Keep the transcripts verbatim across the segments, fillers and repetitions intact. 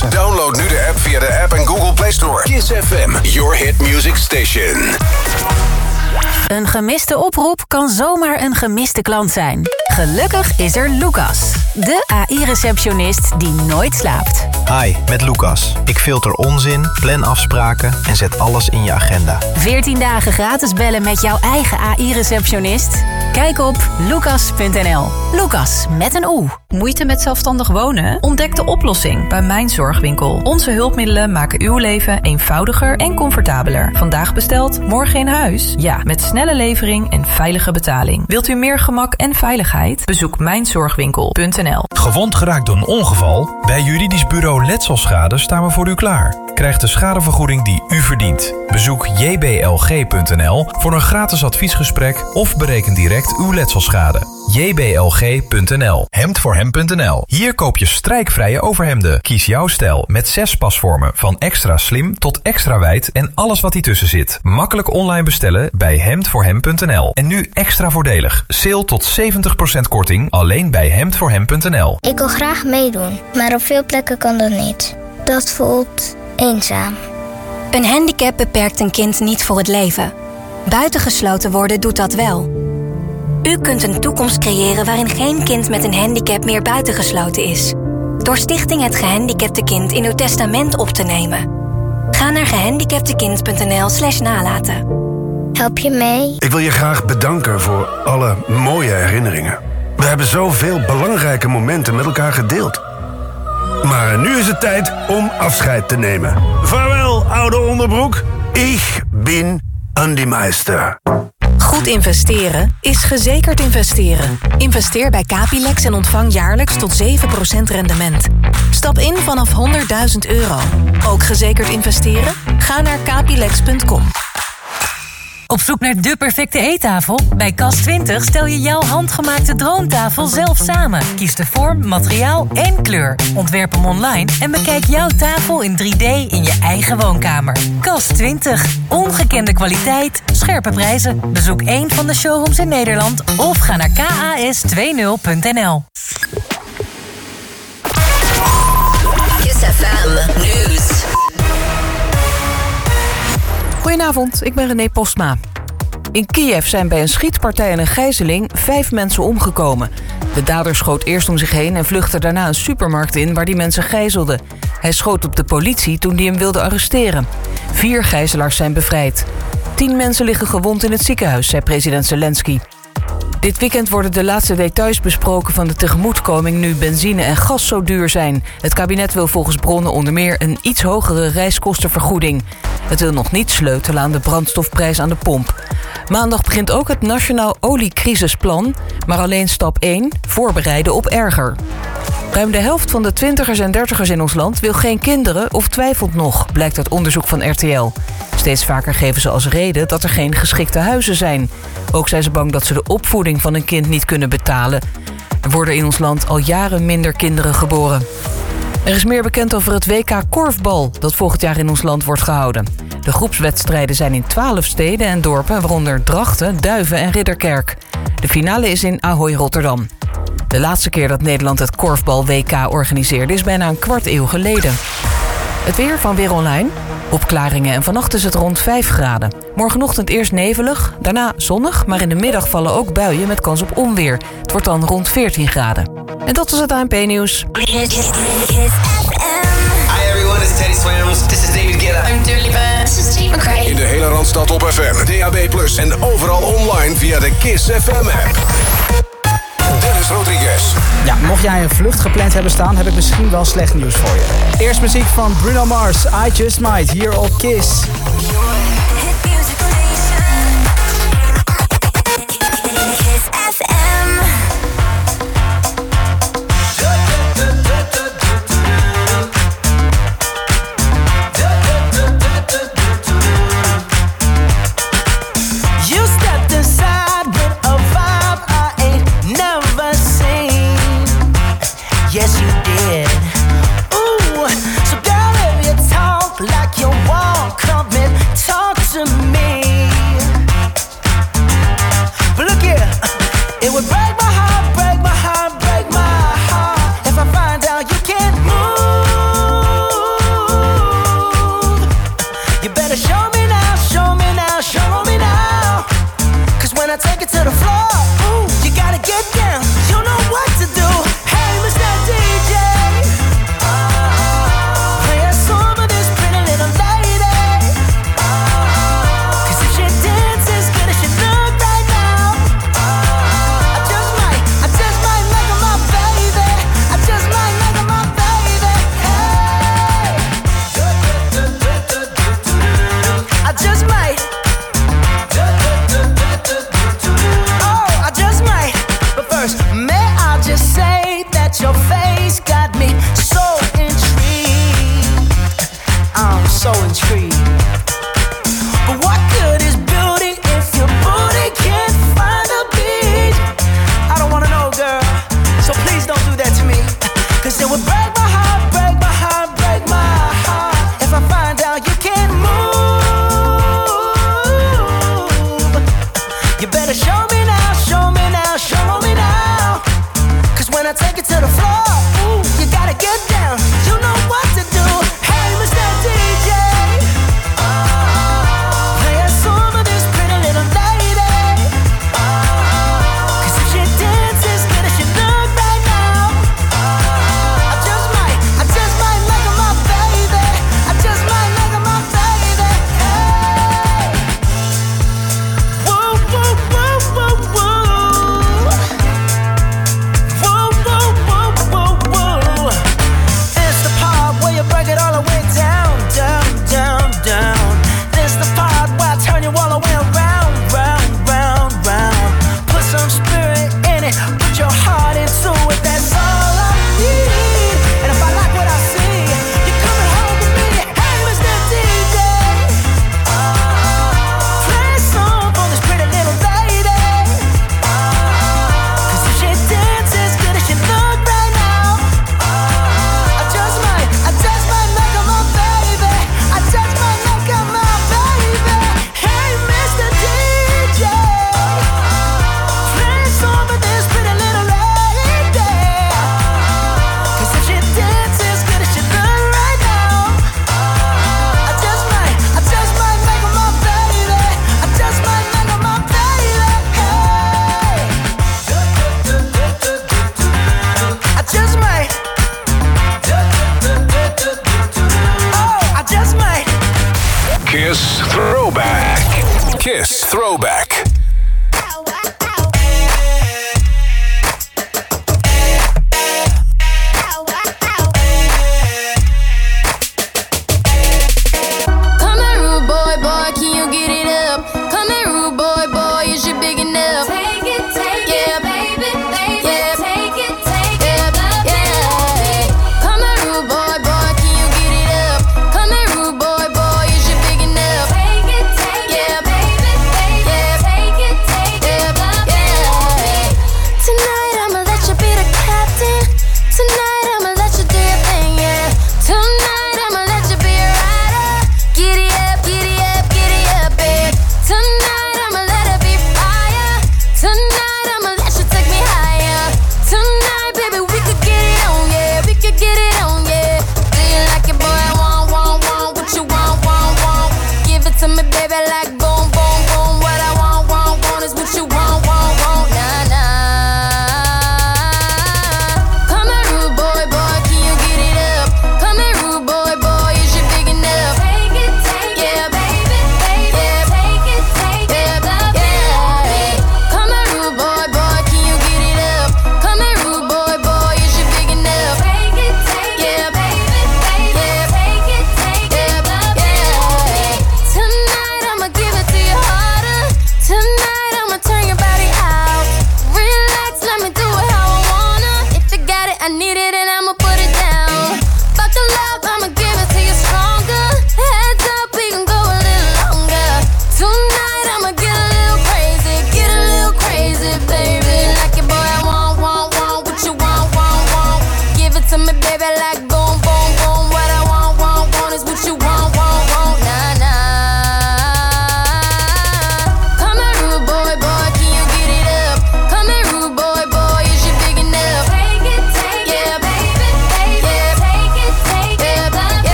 Pasen. Download nu de app via de App en Google Play Store. Kiss F M, your hit music station. Een gemiste oproep kan zomaar een gemiste klant zijn. Gelukkig is er Lucas, de A I-receptionist die nooit slaapt. Hi, met Lucas. Ik filter onzin, plan afspraken en zet alles in je agenda. veertien dagen gratis bellen met jouw eigen A I-receptionist? Kijk op lucas punt n l. Lucas met een O. Moeite met zelfstandig wonen? Ontdek de oplossing bij Mijn Zorgwinkel. Onze hulpmiddelen maken uw leven eenvoudiger en comfortabeler. Vandaag besteld, morgen in huis? Ja, met snelle levering en veilige betaling. Wilt u meer gemak en veiligheid? Bezoek mijn zorgwinkel punt n l. Gewond geraakt door een ongeval? Bij Juridisch Bureau Letselschade staan we voor u klaar. Krijg de schadevergoeding die u verdient. Bezoek j b l g punt n l voor een gratis adviesgesprek of bereken direct uw letselschade. j b l g punt n l. hemd voor hem punt n l. Hier koop je strijkvrije overhemden. Kies jouw stijl met zes pasvormen van extra slim tot extra wijd en alles wat ertussen zit. Makkelijk online bestellen bij hemd voor hem punt n l. En nu extra voordelig. Sale tot zeventig procent korting alleen bij hemd voor hem punt n l. Ik wil graag meedoen, maar op veel plekken kan dat niet. Dat voelt eenzaam. Een handicap beperkt een kind niet voor het leven. Buitengesloten worden doet dat wel. U kunt een toekomst creëren waarin geen kind met een handicap meer buitengesloten is. Door Stichting Het Gehandicapte Kind in uw testament op te nemen. Ga naar gehandicaptekind punt n l slash nalaten. Help je mee? Ik wil je graag bedanken voor alle mooie herinneringen. We hebben zoveel belangrijke momenten met elkaar gedeeld. Maar nu is het tijd om afscheid te nemen. Vaarwel, oude onderbroek. Ik ben Andy Meister. Goed investeren is gezekerd investeren. Investeer bij Capilex en ontvang jaarlijks tot zeven procent rendement. Stap in vanaf honderdduizend euro. Ook gezekerd investeren? Ga naar capilex punt com. Op zoek naar de perfecte eettafel? Bij Kas twintig stel je jouw handgemaakte droomtafel zelf samen. Kies de vorm, materiaal en kleur. Ontwerp hem online en bekijk jouw tafel in drie D in je eigen woonkamer. Kas twintig. Ongekende kwaliteit, scherpe prijzen. Bezoek één van de showrooms in Nederland of ga naar k a s twintig punt n l. Kiss F M Nieuws. Goedenavond, ik ben René Postma. In Kiev zijn bij een schietpartij en een gijzeling vijf mensen omgekomen. De dader schoot eerst om zich heen en vluchtte daarna een supermarkt in waar die mensen gijzelden. Hij schoot op de politie toen die hem wilde arresteren. Vier gijzelaars zijn bevrijd. Tien mensen liggen gewond in het ziekenhuis, zei president Zelensky. Dit weekend worden de laatste details besproken van de tegemoetkoming nu benzine en gas zo duur zijn. Het kabinet wil volgens bronnen onder meer een iets hogere reiskostenvergoeding. Het wil nog niet sleutelen aan de brandstofprijs aan de pomp. Maandag begint ook het Nationaal Oliecrisisplan, maar alleen stap één, voorbereiden op erger. Ruim de helft van de twintigers en dertigers in ons land wil geen kinderen of twijfelt nog, blijkt uit onderzoek van R T L. Steeds vaker geven ze als reden dat er geen geschikte huizen zijn. Ook zijn ze bang dat ze de opvoeding van een kind niet kunnen betalen. Er worden in ons land al jaren minder kinderen geboren. Er is meer bekend over het W K korfbal dat volgend jaar in ons land wordt gehouden. De groepswedstrijden zijn in twaalf steden en dorpen, waaronder Drachten, Duiven en Ridderkerk. De finale is in Ahoy, Rotterdam. De laatste keer dat Nederland het korfbal W K organiseerde is bijna een kwart eeuw geleden. Het weer van Weer Online. Opklaringen en vannacht is het rond vijf graden. Morgenochtend eerst nevelig, daarna zonnig, maar in de middag vallen ook buien met kans op onweer. Het wordt dan rond veertien graden. En dat was het A N P-nieuws. Hi everyone, it's Teddy Swims. This is David Guetta. I'm Dua Lipa. This is Tate McRae. In de hele Randstad op F M, D A B plus, en overal online via de Kiss F M-app. Dennis Rodriguez. Ja, mocht jij een vlucht gepland hebben staan, heb ik misschien wel slecht nieuws voor je. Eerst muziek van Bruno Mars, I Just Might, hier op Kiss. Yes, you did. Ooh, so girl, if you talk like you walk, come and talk to me. But look here, it would break my heart, break my heart, break my heart if I find out you can't move. Cause it would break my heart, break my heart, break my heart if I find out you can't move. You better show me now, show me now, show me now. Cause when I take it to the floor, ooh, you gotta get down. You know what to do. Hey, Mister D J, play a song for this pretty little lady. Cause if she dances good as she look right now, I just might, I just might make her my baby. I just might make her my baby. Hey, whoa, whoa, whoa, whoa, whoa. Whoa, whoa, whoa, whoa, whoa. It's the part where you break it all the way down, down, down, down. This the part where I turn you all the way around, round, round, round. Put some spirit in it, put your heart into it. That's all I need. And if I like what I see, you're coming home with me. Hey, Mister D J, play a song for this pretty little lady. Cause if she dances good as she look right now, I just might, I just might make her my baby. I just might make her my baby. Hey, Mister D J, play a song for this pretty little lady.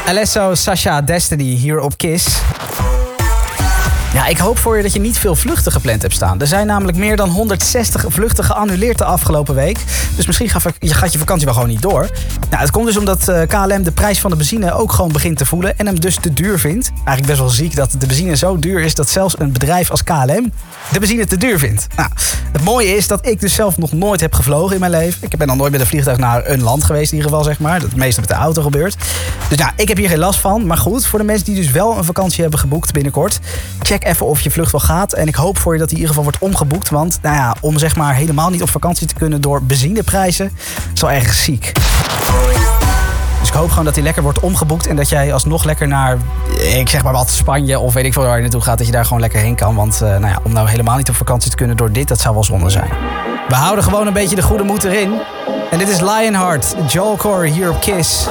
Alesso, Sasha, Destiny hier op Kiss. Ja, ik hoop voor je dat je niet veel vluchten gepland hebt staan. Er zijn namelijk meer dan honderdzestig vluchten geannuleerd de afgelopen week. Dus misschien gaat je vakantie wel gewoon niet door. Nou, het komt dus omdat K L M de prijs van de benzine ook gewoon begint te voelen en hem dus te duur vindt. Eigenlijk best wel ziek dat de benzine zo duur is dat zelfs een bedrijf als K L M de benzine te duur vindt. Nou, het mooie is dat ik dus zelf nog nooit heb gevlogen in mijn leven. Ik ben nog nooit met een vliegtuig naar een land geweest in ieder geval, zeg maar. Dat het meeste met de auto gebeurt. Dus nou, ik heb hier geen last van. Maar goed, voor de mensen die dus wel een vakantie hebben geboekt binnenkort, check even of je vlucht wel gaat. En ik hoop voor je dat die in ieder geval wordt omgeboekt. Want nou ja, om zeg maar helemaal niet op vakantie te kunnen door benzineprijzen is wel erg ziek. Dus ik hoop gewoon dat die lekker wordt omgeboekt en dat jij alsnog lekker naar, ik zeg maar wat, Spanje of weet ik veel waar je naartoe gaat, dat je daar gewoon lekker heen kan. Want uh, nou ja, om nou helemaal niet op vakantie te kunnen door dit, dat zou wel zonde zijn. We houden gewoon een beetje de goede moed erin. En dit is Lionheart, Joel Corey hier op Kiss.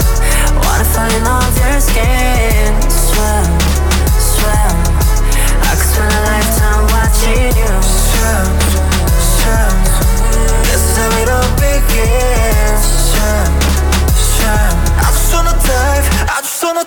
Swim, swim, I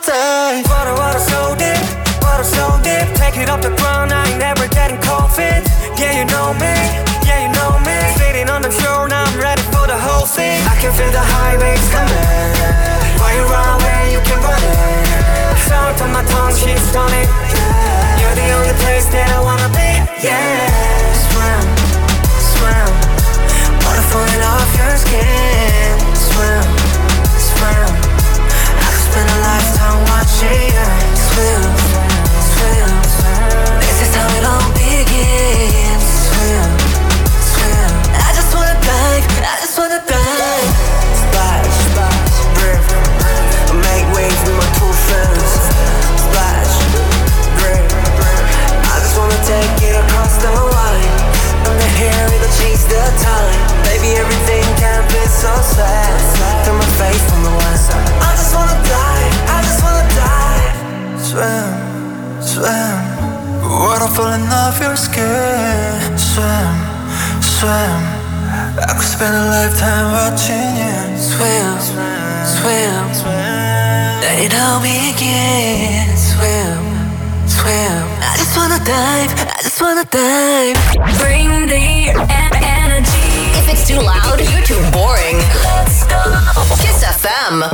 take. Water, water so deep, water so deep. Take it off the ground, I ain't never getting cold feet. Yeah, you know me, yeah, you know me. Sitting on the shore, now I'm ready for the whole thing. I can feel the high waves coming. While you run away, you can run it. Sound on my tongue, she's stunning. You're the only place that I wanna be. Yeah, swim, swim. Water falling off your skin. Swim, swim. I could spend a lifetime watching you swim, swim. This is how it all begins. Swim, swim. I just wanna dive, I just wanna dive. Splash, splash, breathe. Make waves with my two fins. Splash, breathe. I just wanna take it across the line. I'm the hair, it'll change the time. Baby, everything can be so sad. Through my face from the west. I just wanna die, I just wanna die. Swim, swim. Water falling off your skin. Swim, swim. I could spend a lifetime watching you swim, swim, swim. Let it all begin. Swim, swim. I just wanna dive, I just wanna dive. Bring the e- energy. If it's too loud, you're too boring. Let's go. Kiss F M.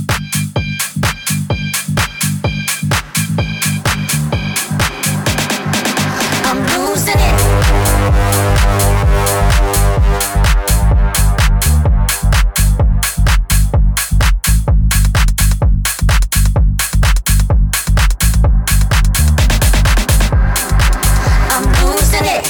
I'm losing it. I'm losing it.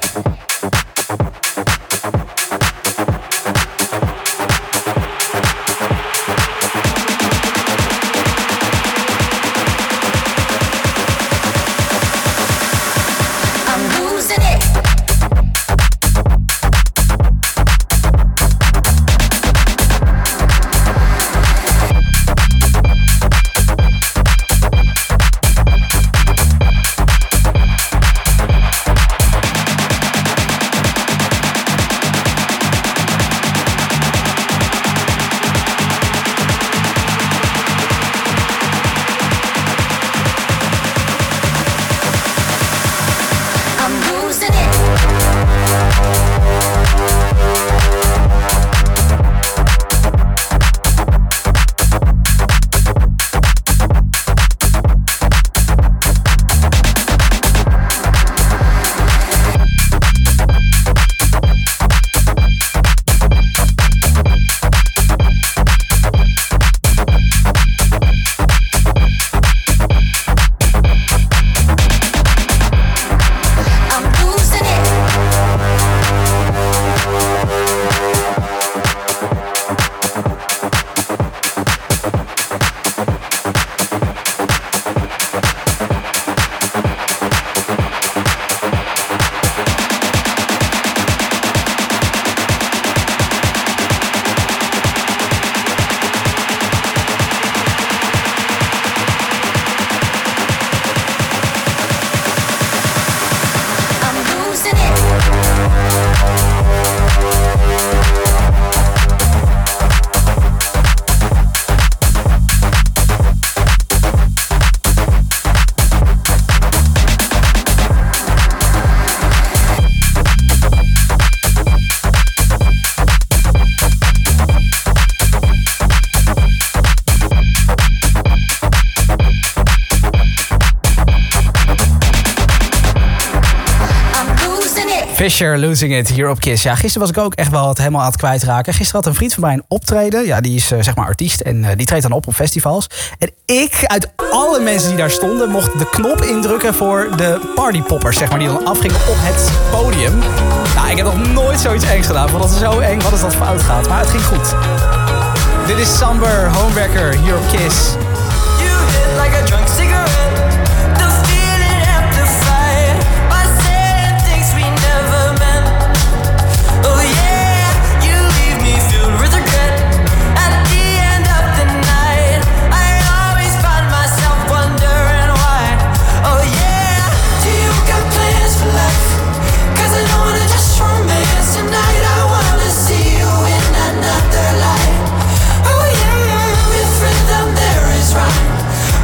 Fisher, Losing It, hier op Kiss. Ja, gisteren was ik ook echt wel het helemaal aan het kwijtraken. Gisteren had een vriend van mij een optreden. Ja, die is uh, zeg maar artiest en uh, die treedt dan op op festivals. En ik, uit alle mensen die daar stonden, mocht de knop indrukken voor de partypoppers, zeg maar, die dan afgingen op het podium. Nou, ik heb nog nooit zoiets engs gedaan, want dat is zo eng wat als dat fout gaat. Maar het ging goed. Dit is Samber, Homewerker, hier op Kiss. You hit like a drunk cigarette. The feeling amplified by saying things we never meant. Oh yeah, you leave me filled with regret. At the end of the night, I always find myself wondering why. Oh yeah, do you got plans for life? Cause I don't wanna just romance tonight. I wanna see you in another life. Oh yeah, with rhythm there is rhyme.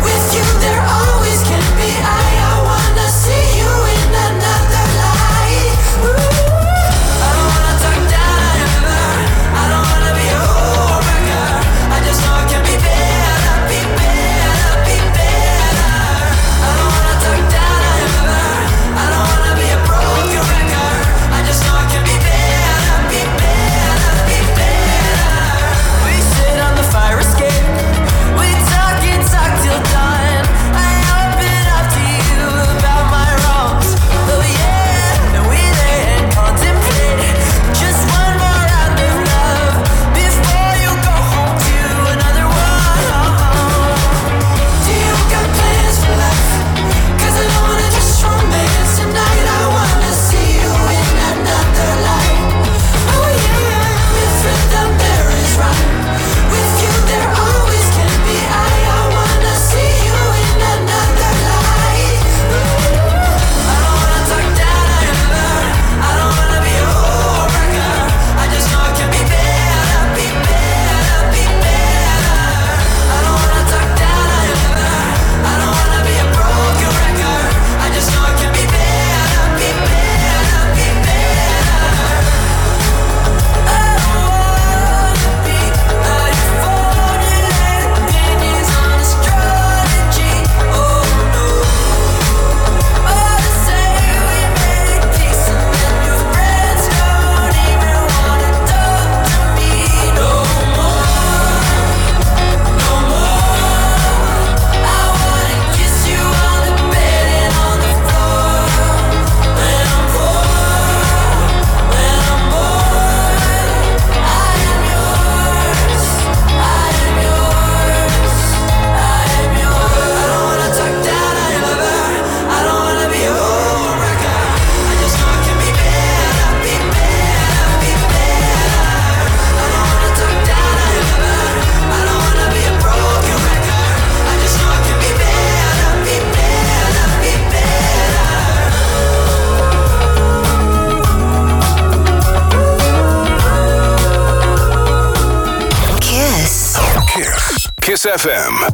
Kiss F M.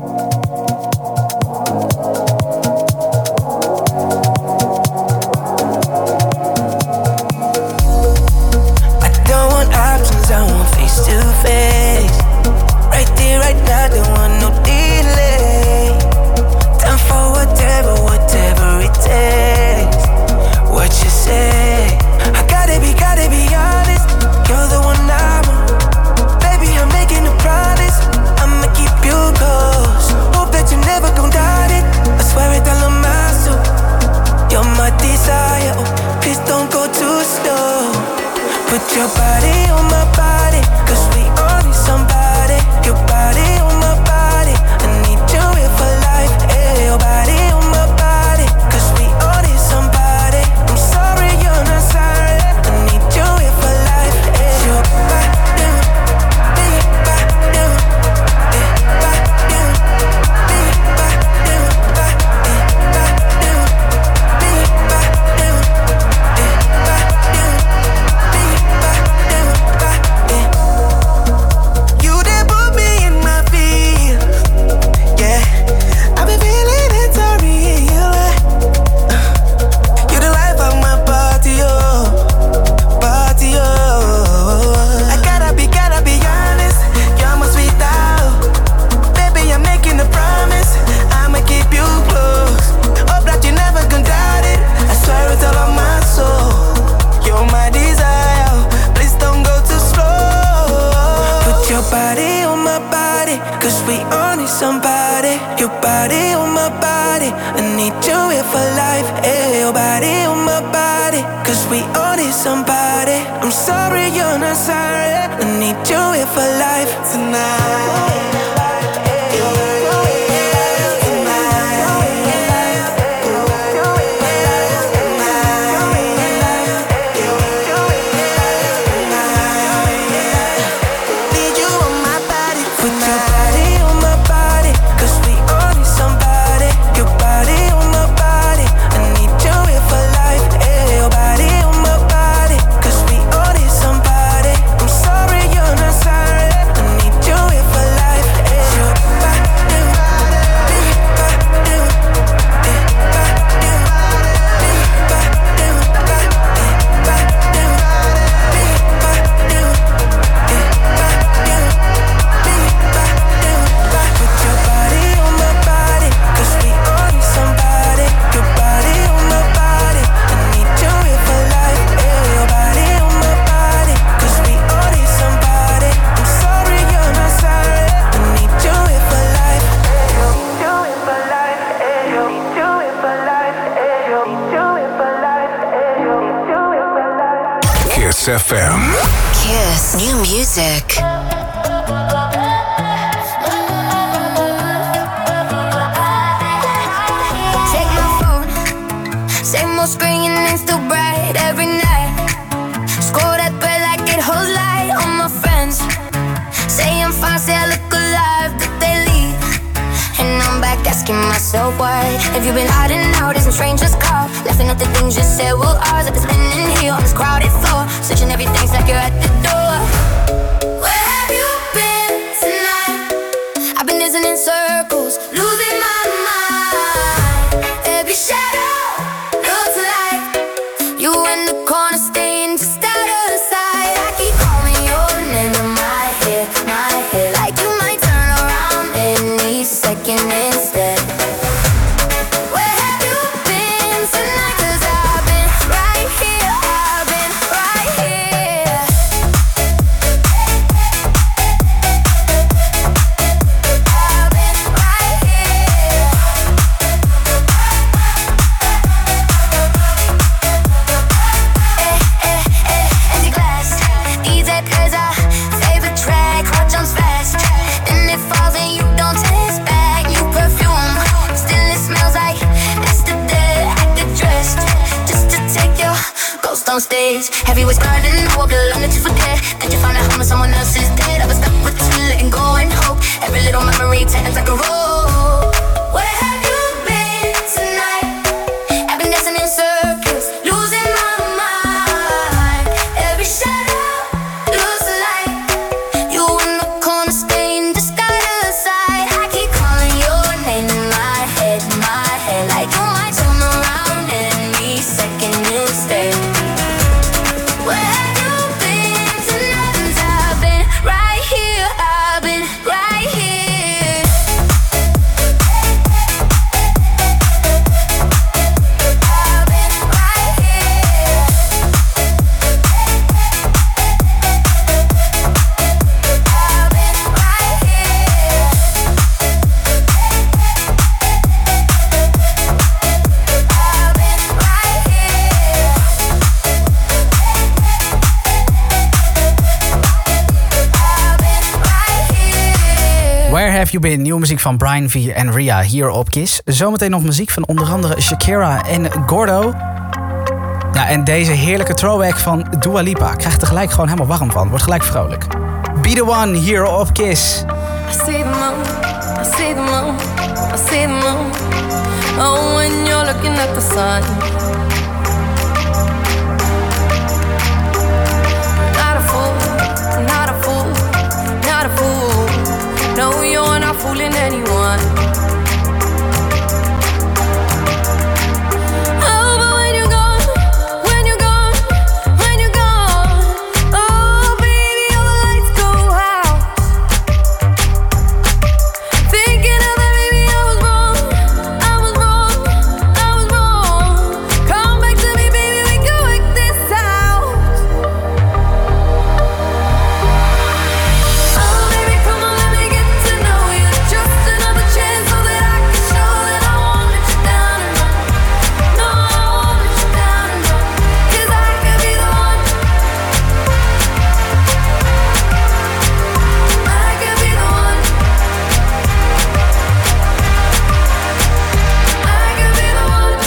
I want face to face. Right there, right now, don't want no delay. Time for whatever, whatever it takes. What you say? I gotta be, gotta be honest. You're the one I want. Baby, I'm making a promise. I'ma keep you close. Hope that you never gon' doubt it. I swear it all on my soul. You're my desire. Oh, please don't go too slow. Put your body on my body, cause we all need somebody. Your body on my body, I need you here for life. Hey, your body on my body, cause we all need somebody. I'm sorry you're not sorry, I need you here for life. Hey, your body, big body, big body, big somebody. Your body on my body, I need you here for life. Hey, your body on my body, cause we all need somebody. I'm sorry you're not sorry, I need you here for life tonight. Kiss F M. Kiss new music. Take my phone, same old screen and still bright every night. Scroll that thread like it holds light on my friends. Say I'm fine, say I look alive, but they leave. And I'm back asking myself why. Have you been hiding out as a stranger's car? Laughing at the things you said were ours. I've been spinning here on this crowded floor, searching everything's like you're at the door. Where have you been tonight? I've been dancing in circles, losing my mind. Every shadow looks like you in the corner, staying just out of sight. I keep calling your name in my head, my head, like you might turn around any second instead. Where have you been tonight? 'Cause I've been right here, I've been right here. I've been right here. Eh, eh, eh, empty glass. D J plays our favorite track, heart jumps fast. Then it falls and you don't taste back. New perfume, still it smells like yesterday. I get dressed just to take your ghost on stage. Heavy was garden, hope the long that you forget that you found a home and someone else is dead. I was stuck with you, letting go and hope. Every little memory turns like a roll. Where have you been tonight? I've been dancing in circles, losing my mind. Every shadow looks like you in the corner, staying just out of sight. Have You Been? Nieuwe muziek van Brian V en Ria hier op Kiss. Zometeen nog muziek van onder andere Shakira en Gordo. Ja, en deze heerlijke throwback van Dua Lipa. Ik krijg er gelijk gewoon helemaal warm van. Wordt gelijk vrolijk. Be The One hier op Kiss. I see the moon, I see the moon, I see the moon. Oh, when you're looking at the sun. Not a fool, not a fool, not a fool. No, you're not fooling anyone. Oh, but when you're gone, when you're gone, when you're gone. Oh, baby, all the lights go out. Thinking of that, baby, I was wrong, I was wrong, I was wrong. Come back to me, baby, we can work this out. Oh, baby, come on, let me get to know you. Just another chance so that I can show that I won't let you down and run. No, I won't let you down and run. 'Cause I could be the one. I could be the one. I could be the one.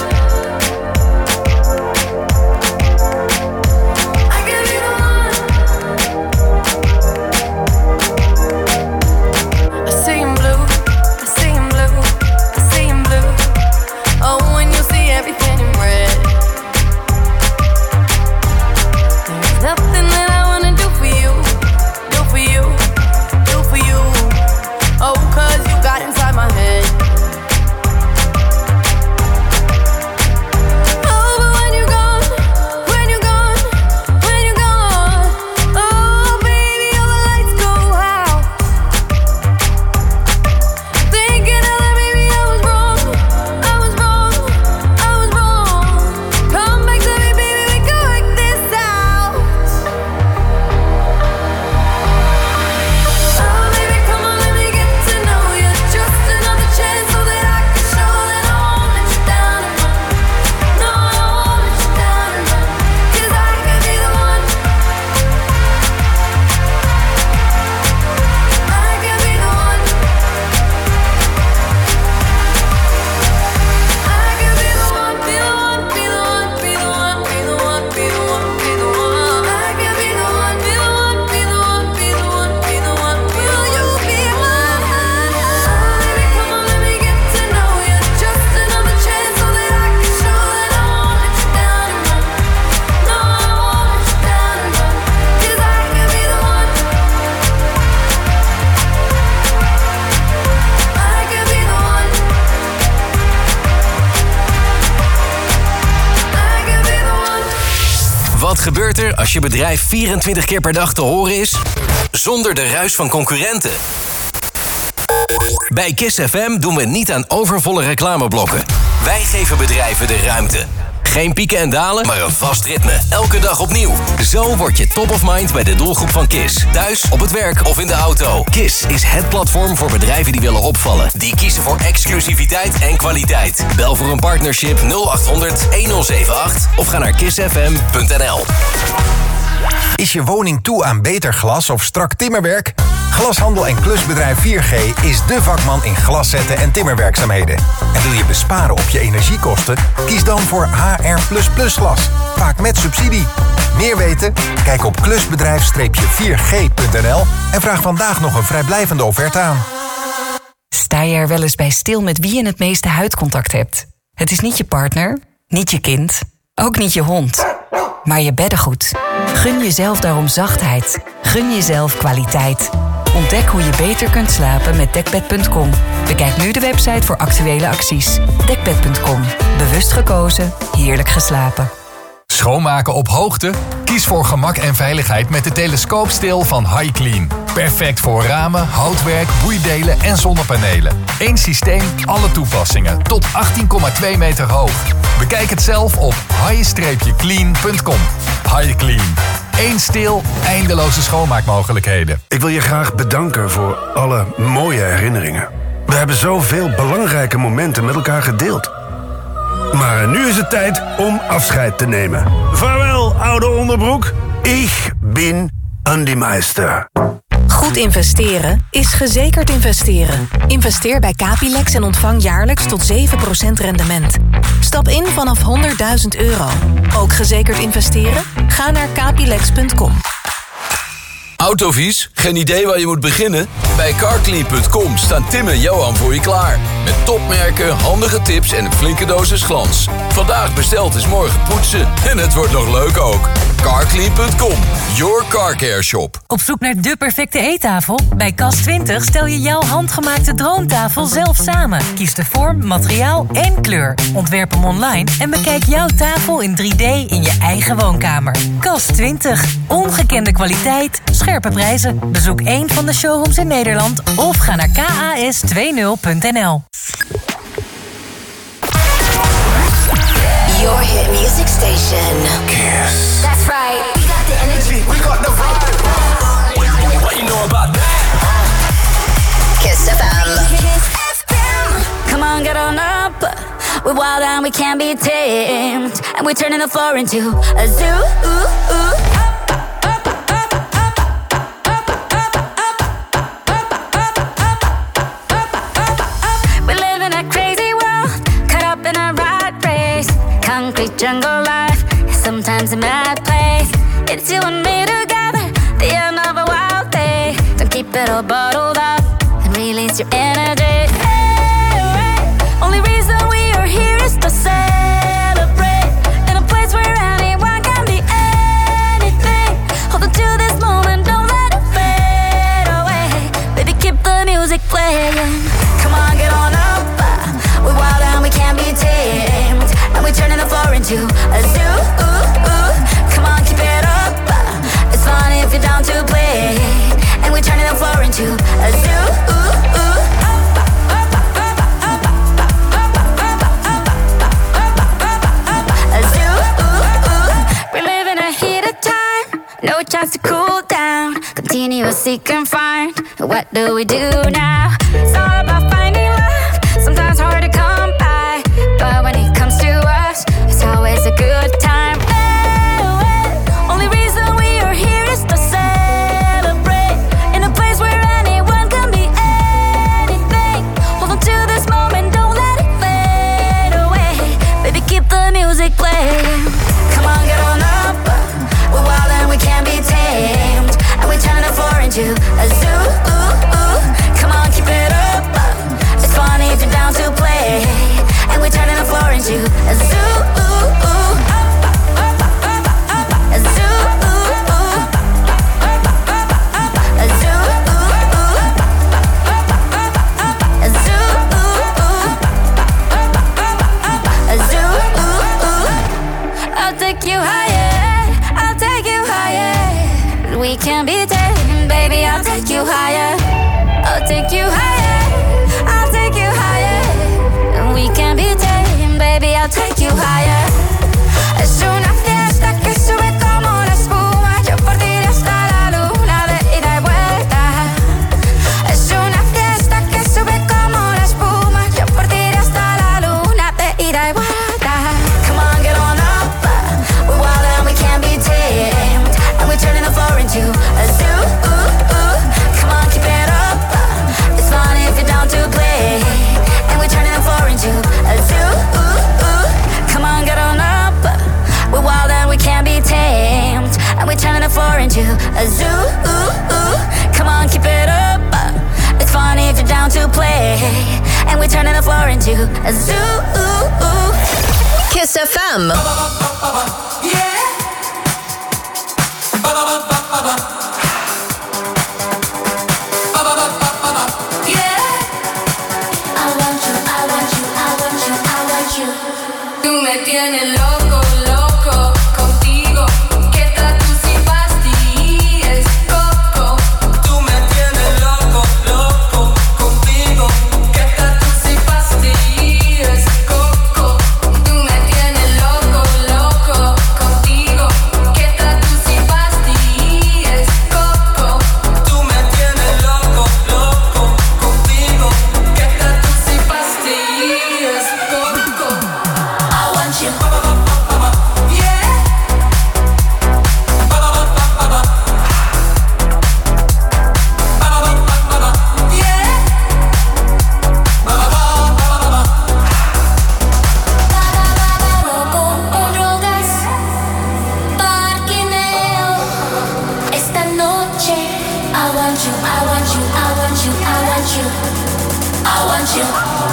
I could be the one. I see him blue, I see him blue, I see him blue. Oh, when you see everything in red. There's nothing that I wanna do for you, do for you, do for you. Oh, 'cause you got inside my head. Oh, but when you're gone, when you're gone, when you're gone. Oh, baby, all the lights go out. Thinking of that, baby, I was wrong, I was wrong, I was wrong. Come back to me, baby, we can work this out. Oh, baby, come on, let me get to know you. Just another chance so that I can show that I won't let you down and run. No, I won't let you down and run. 'Cause I could be the one. I could be the one. I could be the one, be the one, be the one, be the one, be the one, be the one, be the one. I could be the one, be the one, be the one, be the one, be the one. Will you be mine? Baby, come on, let me get to know you. Just another chance so that I can show that I won't let you down and run. No, I won't let you down and run. 'Cause I could be the one. I could be the one. I could be the one. Wat gebeurt er als je bedrijf vierentwintig keer per dag te horen is? Zonder de ruis van concurrenten. Bij Kiss F M doen we niet aan overvolle reclameblokken. Wij geven bedrijven de ruimte. Geen pieken en dalen, maar een vast ritme. Elke dag opnieuw. Zo word je top of mind bij de doelgroep van Kiss. Thuis, op het werk of in de auto. Kiss is het platform voor bedrijven die willen opvallen. Die kiezen voor exclusiviteit en kwaliteit. Bel voor een partnership nul acht honderd een nul zeven acht of ga naar kiss f m punt n l. Is je woning toe aan beter glas of strak timmerwerk? Glashandel en klusbedrijf vier G is dé vakman in glaszetten en timmerwerkzaamheden. En wil je besparen op je energiekosten? Kies dan voor H R plus plus glas, vaak met subsidie. Meer weten? Kijk op klusbedrijf vier g punt n l en vraag vandaag nog een vrijblijvende offerte aan. Sta je er wel eens bij stil met wie je het meeste huidcontact hebt? Het is niet je partner, niet je kind, ook niet je hond, maar je beddengoed. Gun jezelf daarom zachtheid. Gun jezelf kwaliteit. Ontdek hoe je beter kunt slapen met dekbed punt com. Bekijk nu de website voor actuele acties. dekbed punt com. Bewust gekozen, heerlijk geslapen. Schoonmaken op hoogte? Kies voor gemak en veiligheid met de telescoopsteel van HiClean. Perfect voor ramen, houtwerk, boeidelen en zonnepanelen. Eén systeem, alle toepassingen. Tot achttien komma twee meter hoog. Bekijk het zelf op hi clean punt com. HiClean. Eén steel, eindeloze schoonmaakmogelijkheden. Ik wil je graag bedanken voor alle mooie herinneringen. We hebben zoveel belangrijke momenten met elkaar gedeeld. Maar nu is het tijd om afscheid te nemen. Vaarwel, oude onderbroek. Ik ben Andy Meister. Goed Goed investeren is gezekerd investeren. Investeer bij Capilex en ontvang jaarlijks tot zeven procent rendement. Stap in vanaf honderdduizend euro. Ook gezekerd investeren? Ga naar capilex punt com. Autovies? Geen idee waar je moet beginnen? Bij carclean punt com staan Tim en Johan voor je klaar. Met topmerken, handige tips en een flinke dosis glans. Vandaag besteld is morgen poetsen. En het wordt nog leuk ook. carclean punt com, your car care shop. Op zoek naar de perfecte eettafel? Bij Kas twintig stel je jouw handgemaakte droomtafel zelf samen. Kies de vorm, materiaal en kleur. Ontwerp hem online en bekijk jouw tafel in drie D in je eigen woonkamer. Kas twintig. Ongekende kwaliteit, scherpe prijzen. Bezoek één van de showrooms in Nederland of ga naar k a s twintig punt n l. Your hit music station. Kiss. That's right. We got the energy. We got the vibe. What you know about that? Kiss F M. Kiss F M. Come on, get on up. We're wild and we can't be tamed. And we're turning the floor into a zoo. Ooh, ooh. Concrete jungle life is sometimes a mad place. It's you and me together, the end of a wild day. Don't keep it all bottled up and release your energy. Hey, hey. Only reason we are here is to celebrate in a place where anyone can be anything. Hold on to this moment, don't let it fade away. Baby, keep the music playing. Come on, get on up. We're wild and we can't be tamed. And we're turning the floor into a zoo. Ooh, ooh. Come on, keep it up. It's fun if you're down to play. And we're turning the floor into a zoo. Ooh, ooh. A zoo. Ooh, ooh. We're living a heated time. No chance to cool down. Continue seek and find. What do we do now? It's all about finding love. Sometimes hard to come by, but when it comes to us, it's always a good time. Hey, hey. Only reason we are here is to celebrate in a place where anyone can be anything. Hold on to this moment, don't let it fade away. Baby, keep the music playing. Come on, get on up. We're wild and we can't be tamed. And we turn the floor into a zoo. Ooh, ooh. Come on, keep it up. It's funny if you're down to play. And we're turning the floor into a zoo. Ooh, ooh. A zoo. Ooh, ooh. A zoo. Ooh, ooh. A zoo. Ooh, ooh. A zoo. Ooh, ooh. I'll take you higher. I'll take you higher. We can be tamed, baby. I'll take you higher. I'll take you higher. I'll take you higher. We can be tamed, baby, I'll take you higher. Es una fiesta que sube como la espuma. Yo por ti iré hasta la luna de ida y vuelta. Es una fiesta que sube como la espuma. Yo por ti iré hasta la luna de ida y vuelta. Come on, get on up. We're wild and we can't be tamed. And we're turning the floor into a zoo. Ooh, ooh. Come on, keep it up. It's fun if you're down to play. And we're turning the floor into a zoo. Ooh, ooh. Come on, get on up. We're wild and we can't be tamed. And we're turning the floor into a zoo. Ooh, ooh. Come on, keep it up. It's fun if you're down to play. And we're turning the floor into a zoo. Ooh, ooh. Kiss F M. Yeah. Tú me tienes loco, loco contigo. ¿Qué tal tú si pastillas, coco? Tú me tienes loco, loco contigo. ¿Qué tal tú si pastillas, coco? Tú me tienes loco, loco contigo. ¿Qué tal tú si pastillas, coco? Tú me tienes loco, loco contigo. ¿Qué tal tú si pastillas, coco? I want you. want you.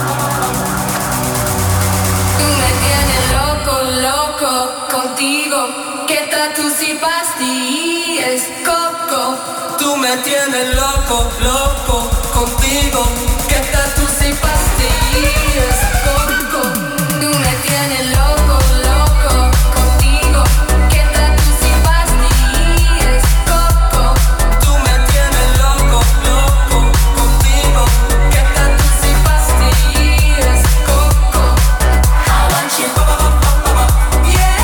Tú me tienes loco, loco contigo. Que tatu si pasti es coco. Tú me tienes loco, loco contigo. Que tatu si pasti es coco. Tú me tienes loco, loco contigo. Que tatu si pasti es coco. Tú me tienes loco, loco contigo. Que tatu si pasti es coco. I want you. Yeah.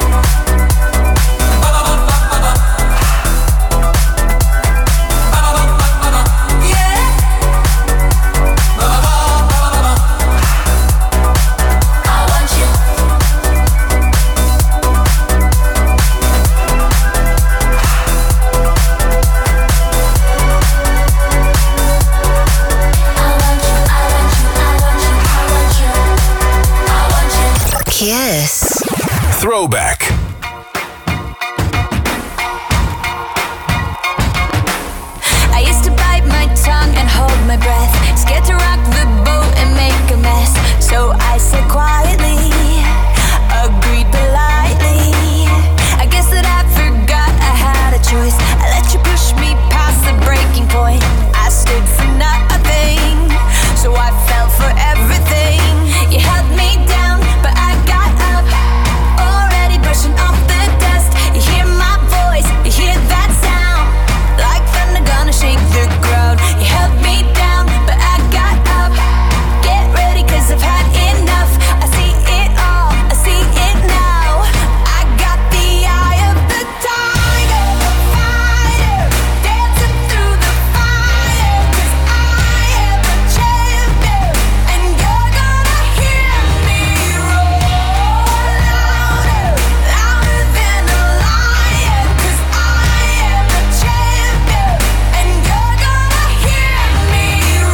Kiss. Throwback. I used to bite my tongue and hold my breath, scared to rock the boat and make a mess. So I said quietly, agreed politely. I guess that I forgot I had a choice. I let you push me past the breaking point. I stood for nothing, so I fell for everything. You held me down, but I got up, already brushing off the dust. You hear my voice, you hear that sound, like thunder gonna shake the ground. You held me down, but I got up. Get ready, cause I've had enough. I see it all, I see it now. I got the eye of the tiger, fighter, dancing through the fire. Cause I am a champion, and you're gonna hear me roar louder, louder than a lion. Cause I am a champion, and you're gonna hear me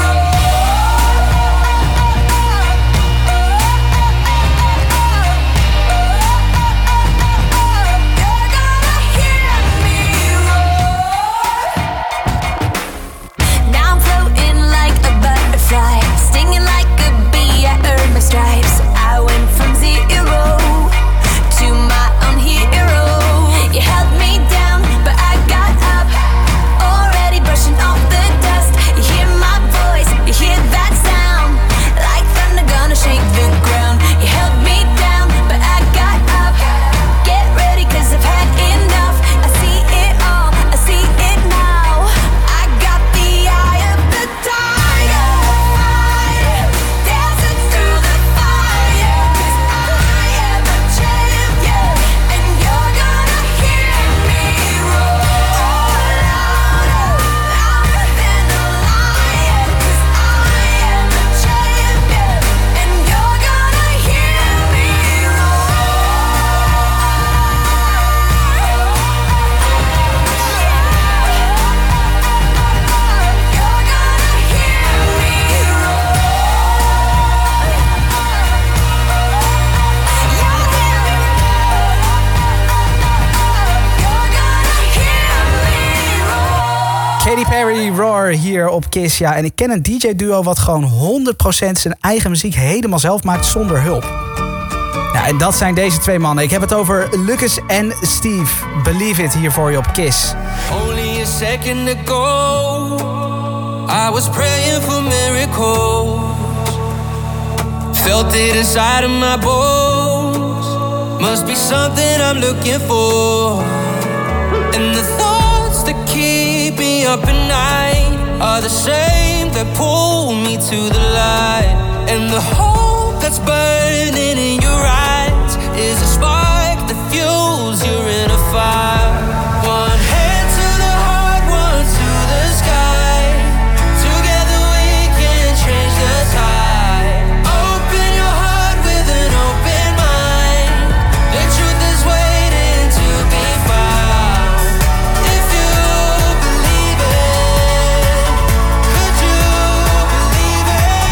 Now I'm floating like a butterfly, stinging like a bee. I earned my stripes. I went from zero to my own hero. You held me down, but I got up, already brushing off the dust. You hear my voice, you hear that sound, like thunder gonna shake the ground. You held me down, but I got up. Get ready, cause I've had enough. I see it all, I see it now. I got the eye of the tiger, fighter, dancing through the fire. Cause I am a champion, and you're gonna hear me roar louder, louder than a lion. Cause I am a champion, and you're gonna hear me Katy Perry, Roar hier op Kiss. Ja, en ik ken een D J-duo wat gewoon honderd procent zijn eigen muziek helemaal zelf maakt zonder hulp. Ja, en dat zijn deze twee mannen. Ik heb het over Lucas en Steve. Believe It hier voor je op Kiss. Only a second ago, I was praying for miracles. Felt it inside of my bones. Must be something I'm looking for. And the thoughts that keep me up at night are the same that pull me to the light. And the hope that's burning in your eyes is a spark that fuels your inner fire. One hand to the heart, one to the sky. Together we can change the tide. Open your heart with an open mind. The truth is waiting to be found. If you believe it, could you believe it?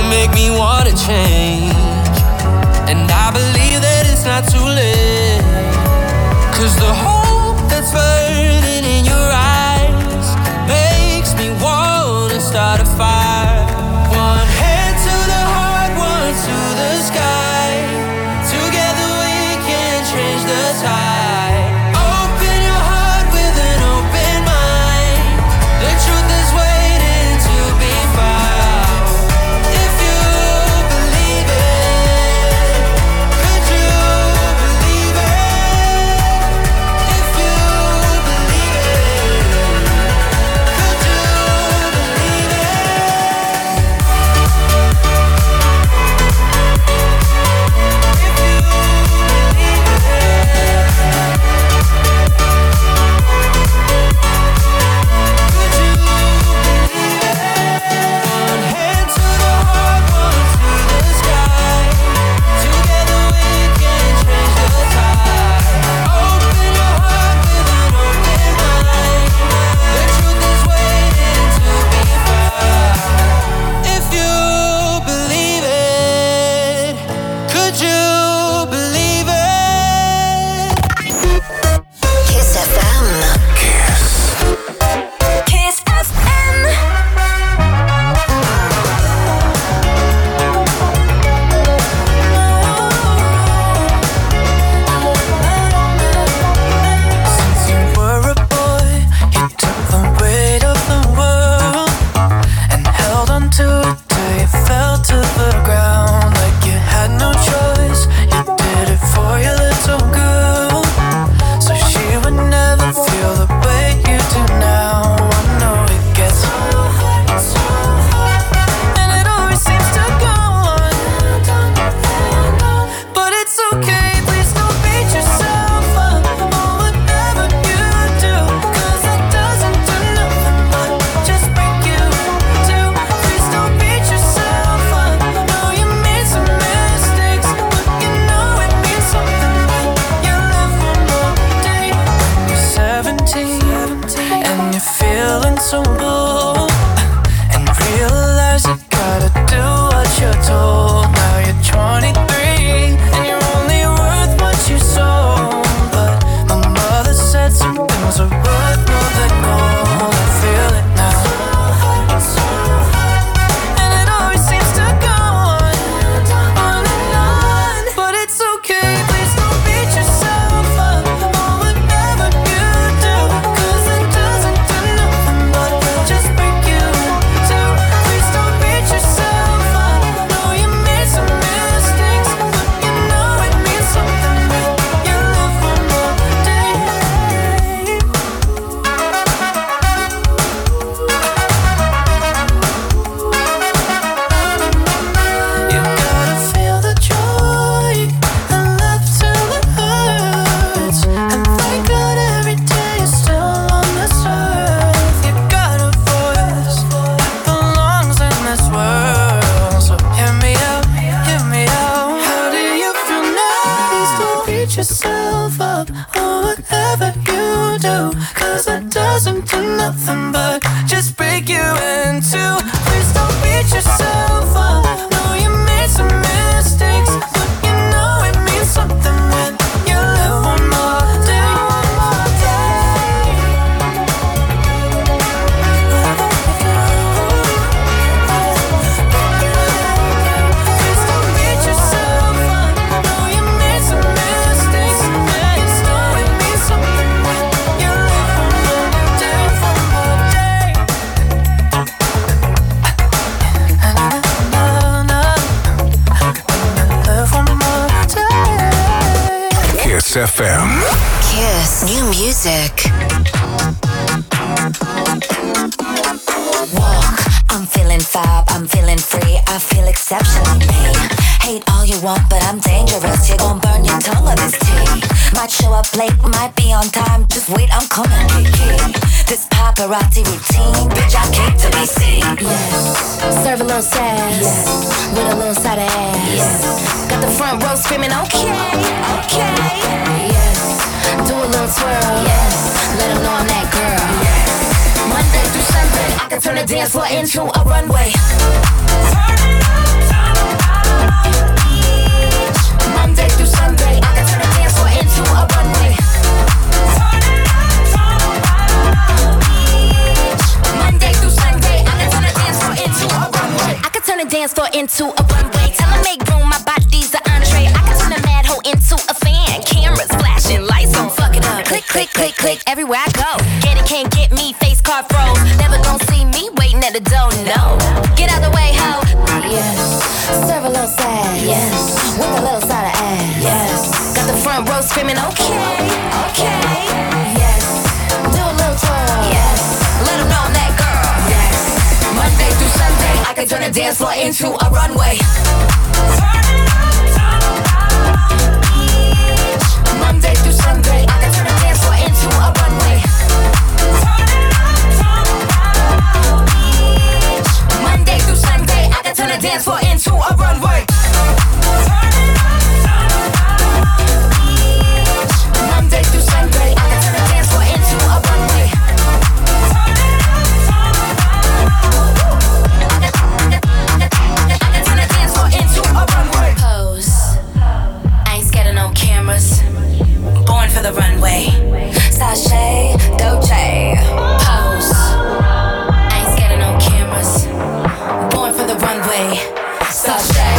make me wanna change. And I believe that it's not too late. Cause the hope that's burning in your eyes makes me wanna start a fire. One hand to the heart, one to the sky. Together we can change the tide. Open your heart with an open mind. The truth is waiting to be found. If you believe it, could you believe it? If you believe it, could you believe One hand to the heart, one to the sky. Together we can change the tide. Open your heart with an open mind. The truth is waiting to be found. If you believe it, could you believe it? Kiss F M. Kiss. Kiss F M. Since you were a boy, you took the weight of the world and held on to it till you fell to the ground. Like you had no choice, you did it for your little girl, so she would never feel the way you do now. I know it gets so hard, so hard, and it always seems to go on, but it's okay, please don't beat yourself up or whatever you do, cause that doesn't do nothing but just break you too. Please don't beat yourself up. Know you made some mistakes, but you know it means something when you live one more day. When you're seventeen and you're feeling so bold and realize you gotta do what you're told. Now you're twenty-three and you're only worth what you sold, but my mother said some things are worth more than gold. I feel it now, and it always seems to go on, on and on, but it's okay, please don't beat yourself up or whatever you do, cause it doesn't do nothing but just break you too. Please don't beat yourself up. Know you made some mistakes, but you know it means something when you live one more day. You gotta feel the joy and laugh till it hurts, and thank God every day you're still on this earth. You got a voice that belongs in this world, so hear me out, hear me out. How do you feel now? Please don't beat yourself up or whatever you do, cause that doesn't do nothing but just break you in two. Please don't beat yourself up. Know you made some mistakes, but you know it means something when you live one more day. One more day. Please don't beat yourself up. Know you made some mistakes, but you know it means something when you live one more day. One more day. Live one more day. Kiss F M. Kiss. New music. Walk. I'm feeling fab. I'm feeling free. I feel exceptionally me. Hate all you want, but I'm dangerous. You're gonna burn your tongue on this tea. Might show up late, might be on time. Just wait, I'm coming, Kiki. This paparazzi routine, bitch, I came to be seen. Yes. Serve a little sass. Yes. With a little side of ass. Yes. Got the front row screaming, okay, okay. Yes. Do a little twirl. Yes. Let them know I'm that girl. Yes. Monday through Sunday, I can turn the dance floor into a runway. Turn it up. dance floor into a runway. Tell 'em make room, my body's an entree. I can turn a mad hoe into a fan. Cameras flashing, lights on, fuck it up. Click, click, click, click, everywhere I go. Get it, can't get me, face card froze. Never gon' see me waiting at the door, no. Get out the way, ho. Yes. Serve a little sad, yes. With a little side of ass, yes. Got the front row screaming, okay, okay. Yes. Do a little twirl, yes. Let 'em know I'm that girl, yes. Monday through Sunday, I can turn the dance floor into a runway. Monday through Sunday, I can turn the dance floor into a runway. Monday through Sunday, I can turn the dance floor into a runway. Monday through Sunday, I can turn the dance floor into a runway. I can turn the dance floor into a runway. Pose. I ain't scared of no cameras. Born for the runway. Sashay, Dolce. Pose. I ain't scared of no cameras. Born for the runway. Sashay.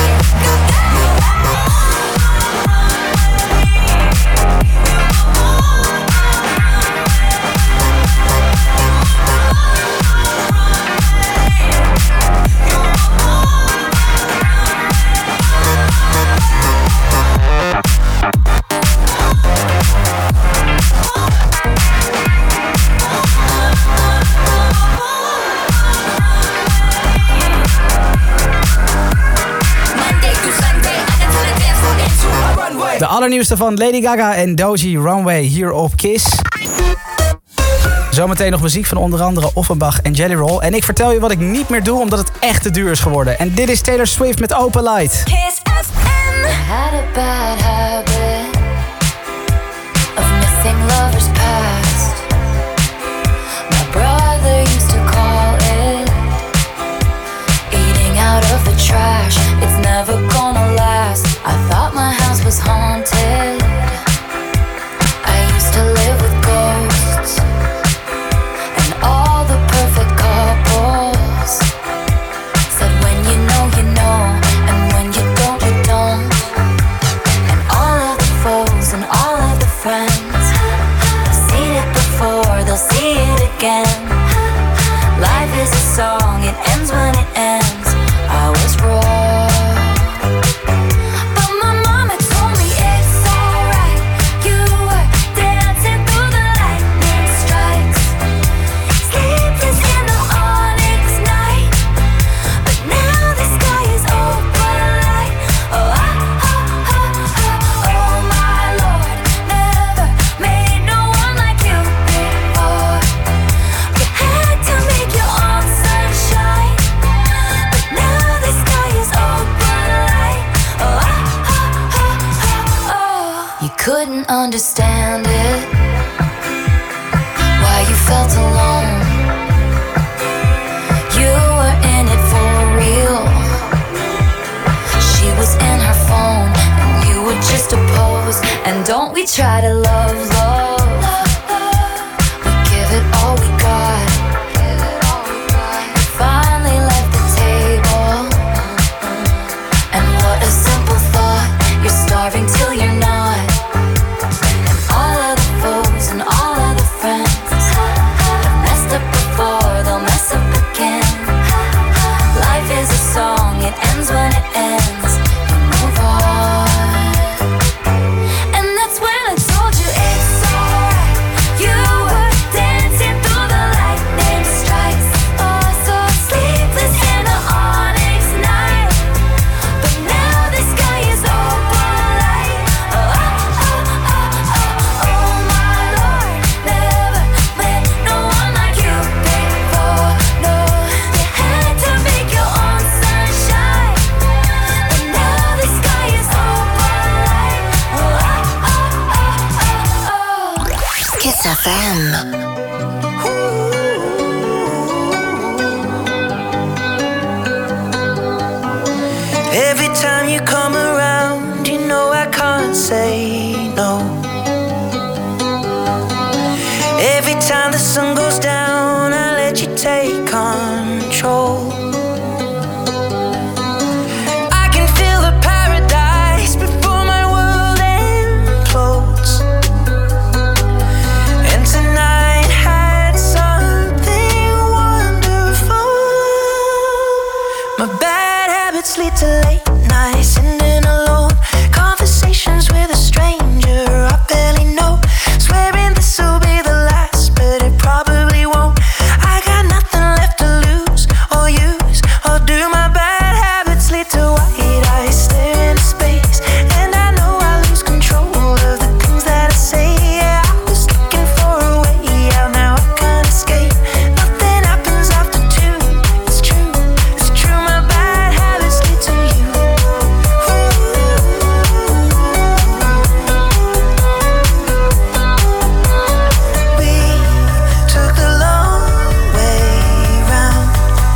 De allernieuwste van Lady Gaga en Doji, Runway, hier op Kiss. Zometeen nog muziek van onder andere Offenbach en Jelly Roll. En ik vertel je wat ik niet meer doe, omdat het echt te duur is geworden. En dit is Taylor Swift met Open Light. Kiss F M. I had a bad habit of missing lovers past. My brother used to call it eating out of the trash. It's never gonna last. I thought my house was haunted. I used to live with ghosts and all the perfect couples said when you know you know, and when you don't you don't. And all of the foes and all of the friends have seen it before, they'll see it again. Life is a song, it ends when it ends. I was wrong. Couldn't understand it, why you felt alone. You were in it for real. She was in her phone and you were just a pose. And don't we try to love, love. We give it all we got. We finally left the table. And what a simple thought. You're starving till you're not. And all of the friends have messed up before, they'll mess up again. Life is a song, it ends when it ends. You move on. And that's when I told you it's alright. You were dancing through the lightning strikes. Oh, so sleepless in the onyx night. But now the sky is open light. Oh, oh, oh, oh, oh, oh my. Never met no one like you before. No, you had to make your own sunshine. But now the sky is open light. Oh, oh, oh, oh, oh. Kiss F M. Every time you come around, you know I can't say no. Every time the sun goes down, I let you take control. lead to late nights, sitting alone. Conversations with a stranger I barely know. Swearing this will be the last, but it probably won't. I got nothing left to lose or use, or do my bad habits lead to white eyes staring into space? And I know I lose control of the things that I say. Yeah, I was looking for a way out, now I can't escape. Nothing happens after two. It's true, it's true. My bad habits lead to you. We took the long way round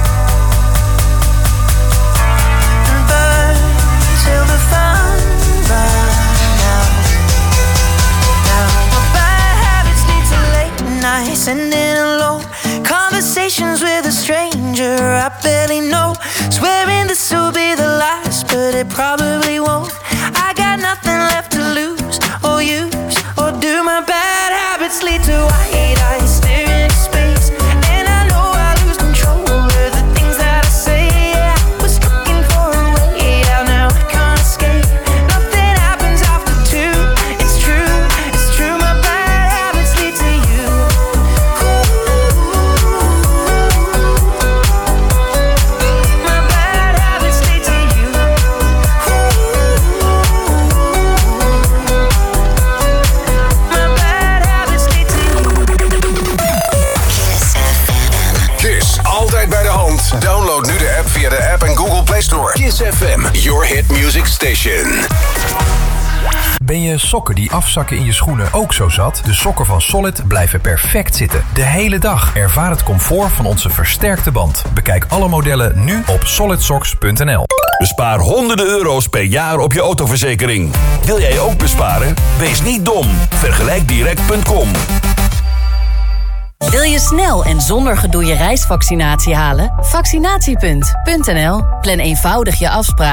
and burned till the fun ran out. Now my bad habits lead to late nights, ending alone. Conversations with a stranger I barely know. Swearing this will be the last, but it probably won't. I got nothing left to lose or use, or do my bad habits lead to white eyes staring into space? And I know I lose control of the things that I say. Yeah, I was looking for a way out, now I can't escape. Nothing happens after two. It's true, it's true. My bad habits lead to you. My bad habits lead to you. My bad habits lead to you. Kiss, altijd bij de hand. Download nu de app via de App en Google Play Store. Kiss F M, your hit music station. Ben je sokken die afzakken in je schoenen ook zo zat? De sokken van Solid blijven perfect zitten. De hele dag. Ervaar het comfort van onze versterkte band. Bekijk alle modellen nu op solid socks punt n l. Bespaar honderden euro's per jaar op je autoverzekering. Wil jij ook besparen? Wees niet dom. vergelijk direct punt com. Wil je snel en zonder gedoe je reisvaccinatie halen? Vaccinatiepunt punt n l. Plan eenvoudig je afspraak